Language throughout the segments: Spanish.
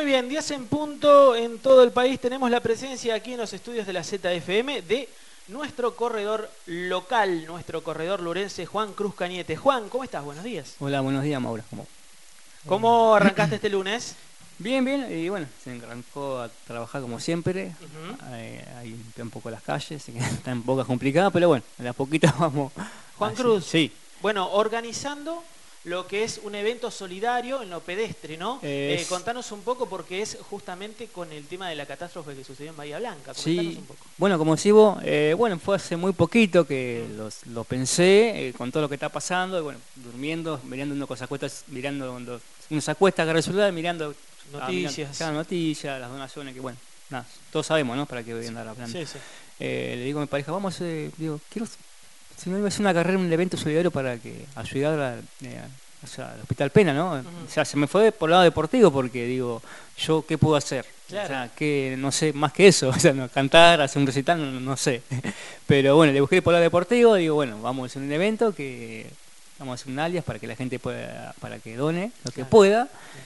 bien, 10 en punto en todo el país. Tenemos la presencia aquí en los estudios de la ZFM de nuestro corredor local, nuestro corredor lurense, Juan Cruz Cañete. Juan, ¿cómo estás? Buenos días. Hola, buenos días, Maura. ¿Cómo arrancaste este lunes? Bien, bien, y bueno, se arrancó a trabajar como siempre. Ahí un poco las calles, así que está un poco complicada, pero bueno, de a poquito vamos. Juan así. Cruz, sí. Bueno, organizando lo que es un evento solidario en lo pedestre, ¿no? Contanos un poco porque es justamente con el tema de la catástrofe que sucedió en Bahía Blanca. Comentanos un poco. Bueno, como decís vos, bueno, fue hace muy poquito que lo pensé, con todo lo que está pasando, y bueno, durmiendo, mirando uno cosas cuestas, mirando uno se acuesta, agarra el celular, mirando noticias. Cada noticia, las donaciones, que bueno, nada, todos sabemos, ¿no? Para qué voy a andar hablando. Sí, sí. Le digo a mi pareja, vamos, digo, si no iba a hacer una carrera, un evento solidario para que ayudar o sea, al Hospital Pena, ¿no? O sea, se me fue por el lado deportivo porque digo, yo qué puedo hacer, claro. O sea, que no sé más que eso, o sea, no, cantar, hacer un recital, no sé. Pero bueno, le busqué por el lado deportivo, digo, bueno, vamos a hacer un evento que vamos a hacer un alias para que la gente pueda, para que done lo que pueda.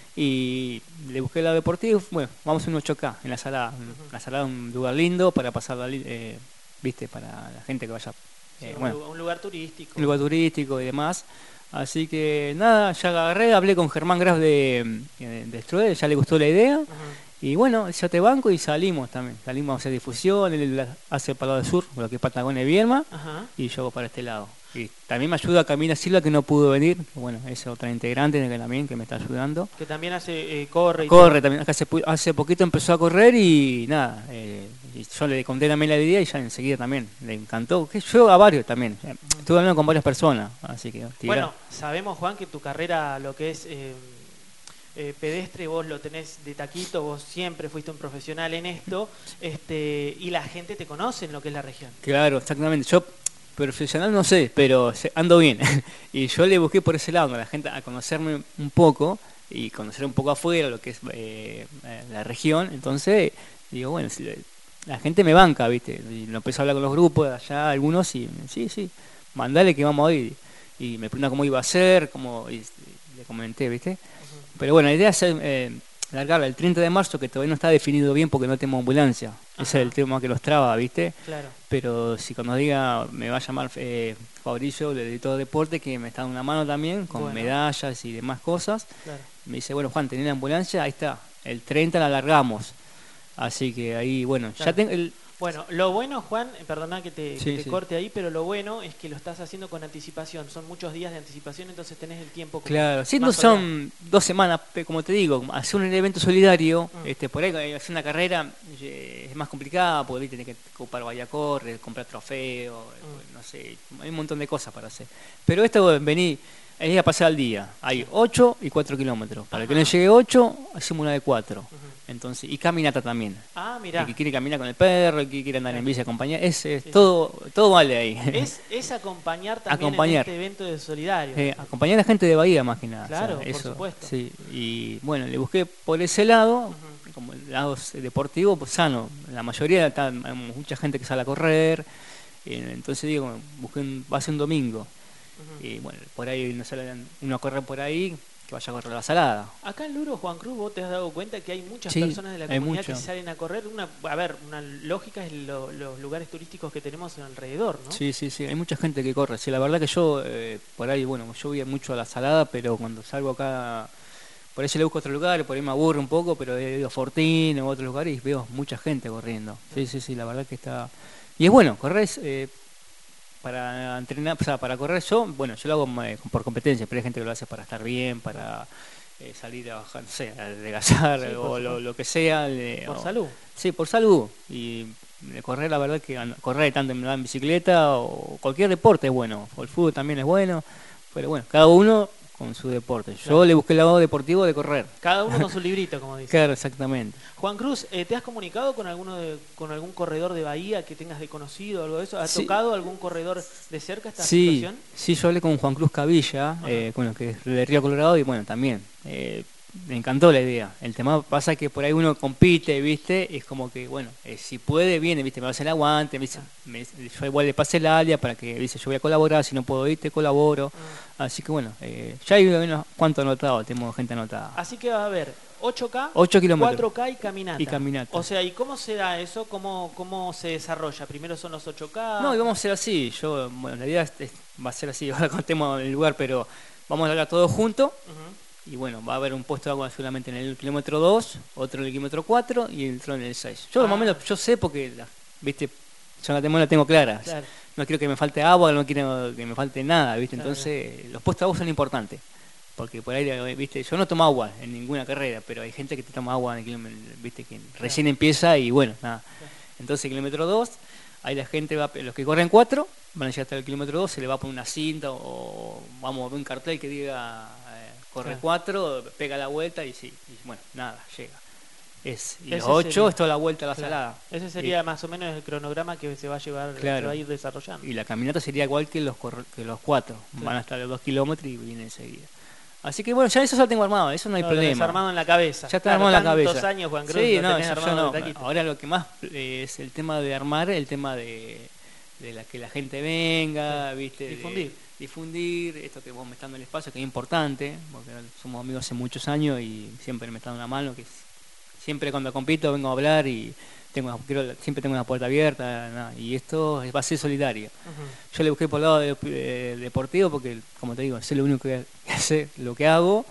Y le busqué el lado deportivo, bueno, vamos a hacer un 8K en la Salada. La Salada es un lugar lindo para pasar, viste, para la gente que vaya. Bueno, un lugar turístico. Un lugar turístico y demás. Así que nada, ya agarré, hablé con Germán Graf de Stroeder, ya le gustó la idea. Y bueno, ya te banco y salimos también. Salimos a hacer difusión, él hace para el lado sur, lo que es Patagonia y Viedma, y yo para este lado. Y también me ayuda Camila Silva, que no pudo venir. Bueno, es otra integrante que también que me está ayudando. Que también hace corre. Corre también. Hace poquito empezó a correr y nada. Y yo le conté también la idea y ya enseguida también le encantó. Que yo a varios también. Estuve hablando con varias personas, así que. Bueno, sabemos, Juan, que tu carrera, lo que es pedestre, vos lo tenés de taquito, vos siempre fuiste un profesional en esto, y la gente te conoce en lo que es la región. Claro, exactamente. Yo profesional no sé, pero ando bien. Y yo le busqué por ese lado, a la gente a conocerme un poco y conocer un poco afuera lo que es la región. Entonces, digo, bueno, la gente me banca, ¿viste? Y lo empecé a hablar con los grupos de allá, algunos, y sí, mandale que vamos a ir. Y me preguntan cómo iba a ser, y le comenté, ¿viste? Pero bueno, la idea es largarla el 30 de marzo, que todavía no está definido bien porque no tenemos ambulancia. Ese es el tema que los traba, ¿viste? Claro. Pero si cuando diga, me va a llamar Fabricio, el editor de deporte, que me está dando una mano también, con medallas y demás cosas. Claro. Me dice, bueno, Juan, ¿tenés la ambulancia? Ahí está, el 30 la largamos. Así que ahí, bueno, claro. Ya tengo Bueno, lo bueno, Juan, perdona que te corte ahí, pero lo bueno es que lo estás haciendo con anticipación. Son muchos días de anticipación, entonces tenés el tiempo. Claro, sí, no son 2 semanas, como te digo, hacer un evento solidario, por ahí hacer una carrera es más complicada, porque tenés que ocupar Vallacorre, comprar trofeos, no sé, hay un montón de cosas para hacer. Pero esto, vení, es a pasar al día. Hay 8 y 4 kilómetros. Para el que no llegue 8, hacemos una de 4. Entonces, y caminata también. Ah, mirá. El que quiere caminar con el perro, el que quiere andar en bici acompañar, todo vale ahí. Es acompañar también en este evento de solidario. Acompañar a la gente de Bahía más que nada. Claro, o sea, eso, por supuesto. Sí. Y bueno, le busqué por ese lado, como el lado deportivo, pues sano. La mayoría hay mucha gente que sale a correr. Entonces digo, va a ser un domingo. Y bueno, por ahí no sale uno a correr por ahí, que vaya a correr la Salada. Acá en Luro, Juan Cruz, vos te has dado cuenta que hay muchas personas de la comunidad que salen a correr. Una lógica es los lugares turísticos que tenemos alrededor, ¿no? Sí, hay mucha gente que corre. Sí, la verdad que yo, por ahí, bueno, yo voy mucho a la Salada, pero cuando salgo acá, por ahí yo le busco otro lugar, por ahí me aburre un poco, pero he ido a Fortín o a otros lugares y veo mucha gente corriendo. Sí, la verdad que está. Y es bueno, correr para entrenar, o sea, para correr yo lo hago por competencia, pero hay gente que lo hace para estar bien, para salir a bajar, no sé, a adelgazar o lo que sea. Por salud. Sí, por salud. Y correr, la verdad que correr tanto en bicicleta o cualquier deporte es bueno, o el fútbol también es bueno, pero bueno, cada uno con su deporte. Yo le busqué el lado deportivo de correr. Cada uno con su librito, como dice. Claro, exactamente. Juan Cruz, ¿te has comunicado con con algún corredor de Bahía que tengas de conocido o algo de eso? ¿Has tocado algún corredor de cerca esta situación? Sí, yo hablé con Juan Cruz Cavilla, que es de Río Colorado, y bueno, también. Me encantó la idea. El tema pasa que por ahí uno compite, ¿viste? Es como que, bueno, si puede, viene, ¿viste? Me va a hacer el aguante, yo igual le pasé el área para que, dice, yo voy a colaborar, si no puedo ir, te colaboro. Así que bueno, ya hay unos cuantos anotados, tenemos gente anotada. Así que va a haber 8K, 8 kilómetros. 4K y caminata. Y caminata. O sea, ¿y cómo se da eso? ¿Cómo se desarrolla? ¿Primero son los 8K? No, y vamos a hacer así. Bueno, la idea va a ser así, ahora contemos el lugar, pero vamos a hablar todo junto. Y bueno, va a haber un puesto de agua solamente en el kilómetro 2, otro en el kilómetro 4 y otro en el 6. Yo, más o menos, yo sé porque, viste, yo la tengo clara. Claro. No quiero que me falte agua, no quiero que me falte nada, viste. Claro. Entonces, los puestos de agua son importantes. Porque por ahí, viste, yo no tomo agua en ninguna carrera, pero hay gente que te toma agua en el kilómetro, viste, que recién empieza y bueno, nada. Entonces, kilómetro 2, ahí la gente va, los que corren 4, van a llegar hasta el kilómetro 2, se le va a poner una cinta o vamos a ver un cartel que diga corre 4, pega la vuelta y sí, y bueno, nada, llega. Y los 8 es toda la vuelta a la salada. Ese sería más o menos el cronograma que se va a llevar, se va a ir desarrollando. Y la caminata sería igual que los 4, van hasta los 2 kilómetros y vienen enseguida. Así que bueno, ya eso ya lo tengo armado, eso no hay problema. Está armado en la cabeza. Ya está armado en la cabeza. Tantos años, Juan Cruz, sí, no, eso yo no. Ahora lo que más es el tema de armar, el tema de que la gente venga, sí. ¿Viste? Difundir esto que vos me estás dando el espacio, que es importante, porque somos amigos hace muchos años y siempre me está dando una mano, que siempre cuando compito vengo a hablar y siempre tengo una puerta abierta, y esto va a ser solidario. Yo le busqué por el lado deportivo porque, como te digo, sé lo único que sé, lo que hago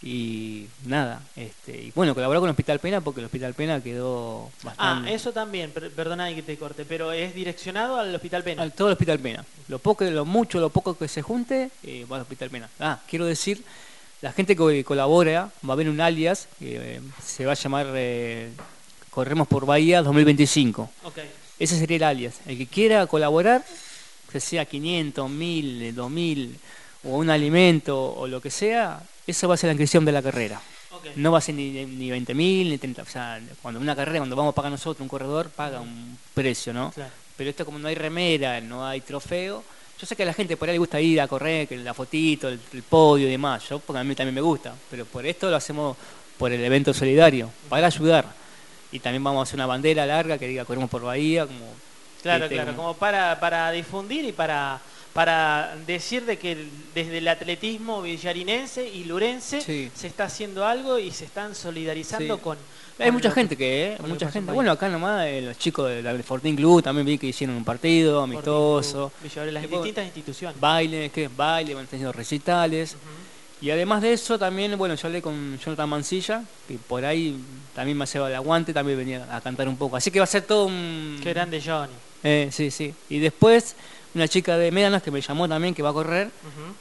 y nada. Y bueno, colaboré con el Hospital Pena porque el Hospital Pena quedó bastante... eso también, perdona que te corte, pero es direccionado al Hospital Pena. Todo el Hospital Pena. Lo poco que se junte, va al Hospital Pena. Quiero decir, la gente que colabora, va a haber un alias que se va a llamar Corremos por Bahía 2025. Okay. Ese sería el alias. El que quiera colaborar, que sea 500, 1000, 2000 o un alimento o lo que sea, eso va a ser la inscripción de la carrera. Okay. No va a ser ni 20.000 ni 30. O sea, cuando vamos a pagar nosotros, un corredor paga un precio, ¿no? Claro. Pero esto, como no hay remera, no hay trofeo, yo sé que a la gente por ahí le gusta ir a correr, que la fotito, el podio y demás. Porque a mí también me gusta. Pero por esto lo hacemos por el evento solidario, para ayudar. Y también vamos a hacer una bandera larga que diga Corremos por Bahía, como... Claro, como para difundir y para decir de que desde el atletismo villarinense y lurense se está haciendo algo y se están solidarizando con... Hay mucha gente mucha gente. Bueno, acá nomás los chicos del Fortín Club también vi que hicieron un partido amistoso. Las distintas instituciones. Baile, van teniendo recitales. Y además de eso, también, bueno, yo hablé con Jonathan Mancilla, que por ahí también me hacía el aguante, también venía a cantar un poco. Así que va a ser todo un... Qué grande Johnny. Sí. Y después, una chica de Médanos que me llamó también, que va a correr,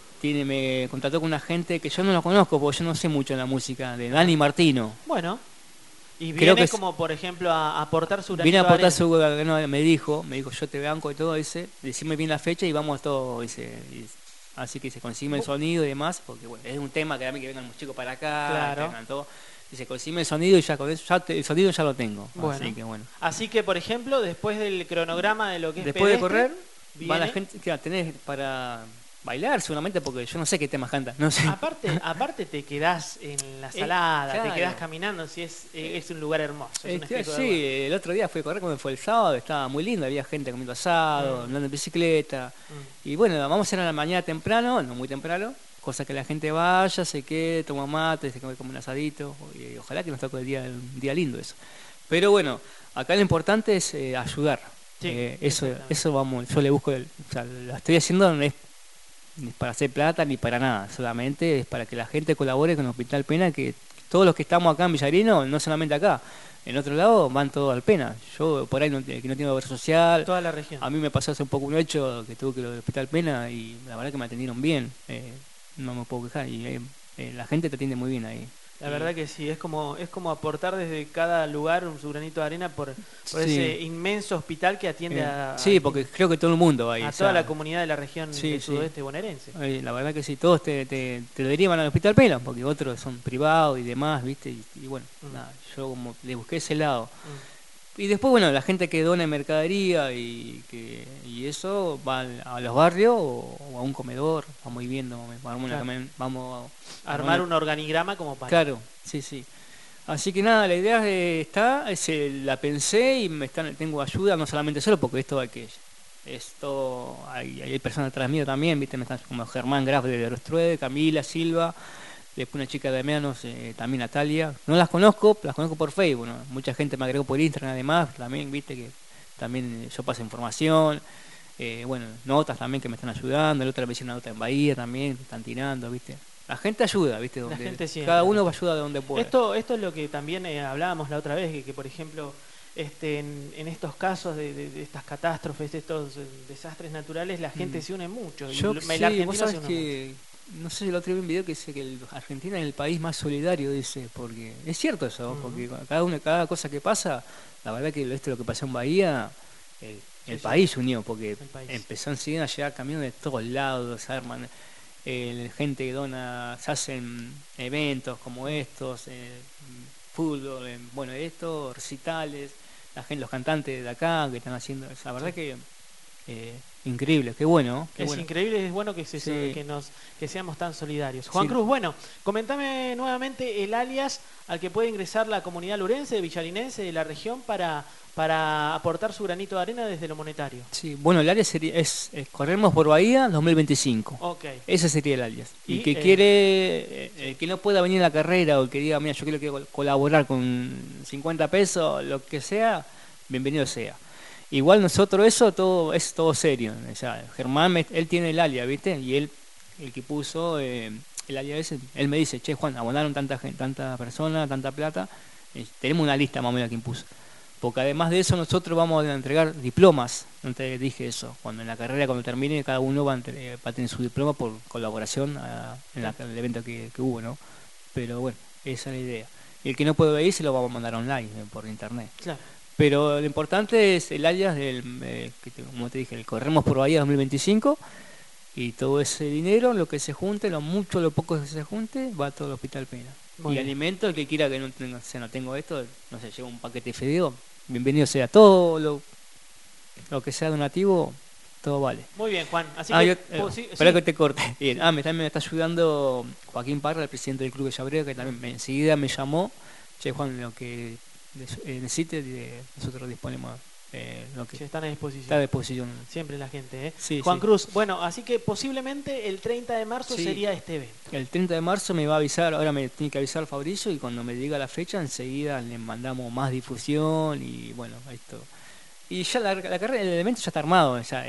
me contrató con una gente que yo no lo conozco, porque yo no sé mucho de la música, de Dani Martino. Bueno. Y viene como, por ejemplo, a aportar su granito. Viene a aportar su granito, me dijo, yo te banco y todo, decime bien la fecha y vamos todo, así que se consigue el sonido y demás, porque bueno, es un tema que a mí que vengan los chicos para acá, claro. Que vengan todo, y se consigue el sonido y ya con eso, el sonido ya lo tengo. Bueno. Así que, por ejemplo, después del cronograma de lo que es después pedestre, de correr, va la gente que tenés para bailar seguramente, porque yo no sé qué temas canta, no sé. Aparte te quedás en la salada, claro. Te quedás caminando, si es un lugar hermoso. Sí, el otro día fui a correr cuando fue el sábado, estaba muy lindo, había gente comiendo asado, andando en bicicleta. Y bueno, vamos a hacer a la mañana temprano, no muy temprano, cosa que la gente vaya, se quede, toma mate, se come como un asadito, y ojalá que nos toque un día lindo eso. Pero bueno, acá lo importante es ayudar. Sí, eso vamos, yo le busco, lo estoy haciendo, no es ni para hacer plata ni para nada, solamente es para que la gente colabore con el Hospital Pena, que todos los que estamos acá en Villarino, no solamente acá, en otro lado van todos al Pena. Yo por ahí que no tengo obra social, toda la región. A mí me pasó hace un poco un hecho que tuve que ir al Hospital Pena y la verdad que me atendieron bien, no me puedo quejar y la gente te atiende muy bien ahí. La verdad que sí, es como aportar desde cada lugar su granito de arena por ese inmenso hospital que atiende porque creo que todo el mundo va ahí. A toda la comunidad de la región del sudoeste bonaerense. La verdad que sí, todos te lo derivan al Hospital Pena, porque otros son privados y demás, ¿viste? Y bueno, nada, yo como le busqué ese lado. Y después, bueno, la gente que dona mercadería y eso va a los barrios o a un comedor, vamos viendo, vamos a armar un organigrama como para... Claro, sí. Así que nada, la idea la pensé y tengo ayuda, no solamente solo porque hay personas atrás mío también, ¿viste? Como Germán Graf de Rostruede, Camila Silva, Después una chica de Menos, también Natalia. No las conozco por Facebook, ¿no? Mucha gente me agregó por Instagram además, también, viste que también yo paso información. Bueno, notas también que me están ayudando. La otra vez hice una nota en Bahía también, que están tirando, viste. La gente ayuda, viste, La gente siempre, cada uno ayuda de donde puede. Esto es lo que también hablábamos la otra vez, que por ejemplo, en estos casos de estas catástrofes, de estos desastres naturales, la gente se une mucho. Vos sabés que, no sé, el otro día vi un video que dice que Argentina es el país más solidario, dice, porque es cierto eso, porque cada cosa que pasa, la verdad que esto es lo que pasó en Bahía, el país unió, porque empezó enseguida a llegar camiones de todos lados, arman, gente que dona, se hacen eventos como estos, fútbol, bueno, estos, recitales, la gente, los cantantes de acá que están haciendo, la verdad que increíble, qué bueno. Increíble, es bueno que seamos tan solidarios. Juan Cruz, bueno, comentame nuevamente el alias al que puede ingresar la comunidad lurense, villalinense, de la región para aportar su granito de arena desde lo monetario. Sí, bueno, el alias es Corremos por Bahía 2025. Okay. Ese sería el alias. Y que quiere, el que no pueda venir a la carrera o el que diga, mira, yo quiero colaborar con 50 pesos, lo que sea, bienvenido sea. Igual nosotros todo es todo serio. O sea, Germán, él tiene el alias, ¿viste? Y él, el que puso el alias ese, él me dice, che, Juan, abonaron tanta gente, tanta persona, tanta plata. Tenemos una lista más o menos que impuso. Porque además de eso nosotros vamos a entregar diplomas. No te dije eso. Cuando en la carrera, cuando termine, cada uno va a tener su diploma por colaboración en el evento que hubo, ¿no? Pero bueno, esa es la idea. Y el que no puede ir se lo vamos a mandar online, por internet. Claro. Pero lo importante es el alias como te dije, el Corremos por Bahía 2025. Y todo ese dinero, lo que se junte, lo mucho o lo poco que se junte, va a todo el Hospital Pena. Muy bien. Alimento, el que quiera que no tengo esto, no sé, lleva un paquete de fideo, bienvenido sea. Todo lo que sea donativo, todo vale. Muy bien, Juan. Así que espera que te corte. Bien. También me está ayudando Joaquín Parra, el presidente del Club de Llabrega, que también enseguida me llamó. Che, Juan, lo que necesite, nosotros disponemos lo que están a disposición. Está a disposición. Siempre la gente, Sí, Juan Cruz, bueno, así que posiblemente el 30 de marzo sería este evento. El 30 de marzo me va a avisar, ahora me tiene que avisar Fabricio, y cuando me diga la fecha enseguida le mandamos más difusión y bueno, esto. Y ya la carrera, el evento ya está armado, ya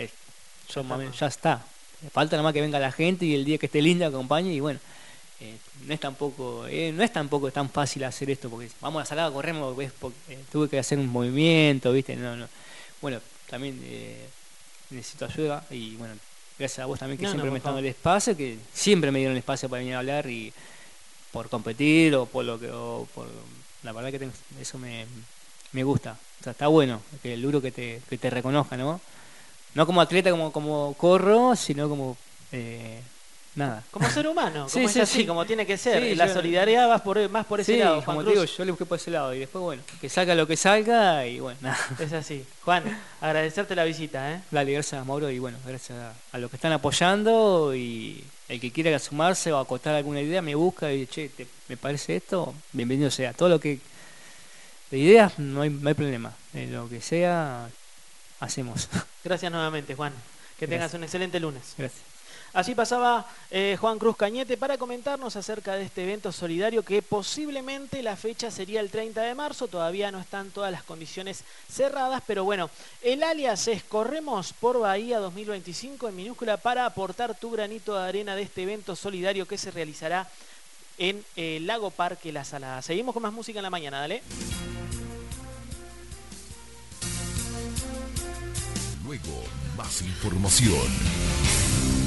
está. Falta nada más que venga la gente y el día que esté linda acompañe y bueno. No es tampoco tan fácil hacer esto, porque vamos a la salada, corremos, tuve que hacer un movimiento, ¿viste? No. Bueno, también necesito ayuda y bueno, gracias a vos también que siempre me están dando el espacio, que siempre me dieron el espacio para venir a hablar y por competir o por la verdad que eso me gusta. O sea, está bueno, que el duro que te reconozca, ¿no? No como atleta como corro, sino como nada. Como ser humano, como es así, como tiene que ser. Sí, la solidaridad va más por ese lado, Juan como Cruz. Te digo, yo le busqué por ese lado y después, bueno, que salga lo que salga y bueno, nada. Es así. Juan, agradecerte la visita, Dale, gracias a Mauro y bueno, gracias a los que están apoyando y el que quiera sumarse o acotar alguna idea me busca y che, me parece esto, bienvenido sea. Todo lo que de ideas no hay problema. Lo que sea, hacemos. Gracias nuevamente, Juan. Que tengas un excelente lunes. Gracias. Así pasaba Juan Cruz Cañete para comentarnos acerca de este evento solidario que posiblemente la fecha sería el 30 de marzo, todavía no están todas las condiciones cerradas, pero bueno, el alias es Corremos por Bahía 2025 en minúscula para aportar tu granito de arena de este evento solidario que se realizará en el Lago Parque La Salada. Seguimos con más música en la mañana, dale. Luego, más información.